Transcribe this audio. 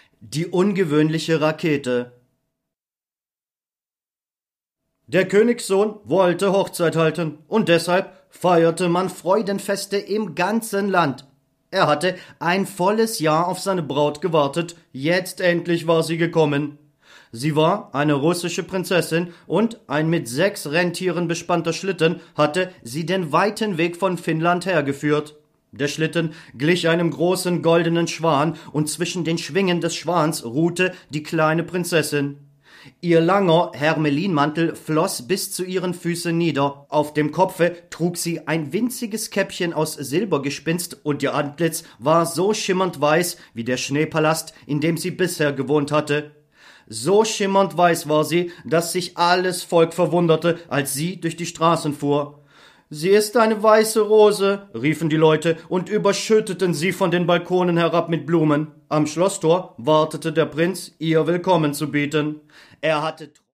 Die ungewöhnliche Rakete. Der Königssohn wollte Hochzeit halten, und deshalb feierte man Freudenfeste im ganzen Land. Er hatte ein volles Jahr auf seine Braut gewartet, jetzt endlich war sie gekommen. Sie war eine russische Prinzessin, und ein mit 6 Rentieren bespannter Schlitten hatte sie den weiten Weg von Finnland hergeführt. Der Schlitten glich einem großen goldenen Schwan, und zwischen den Schwingen des Schwans ruhte die kleine Prinzessin. Ihr langer Hermelinmantel floss bis zu ihren Füßen nieder, auf dem Kopfe trug sie ein winziges Käppchen aus Silbergespinst, und ihr Antlitz war so schimmernd weiß wie der Schneepalast, in dem sie bisher gewohnt hatte. So schimmernd weiß war sie, dass sich alles Volk verwunderte, als sie durch die Straßen fuhr. »Sie ist eine weiße Rose«, riefen die Leute und überschütteten sie von den Balkonen herab mit Blumen. Am Schlosstor wartete der Prinz, ihr Willkommen zu bieten. Er hatte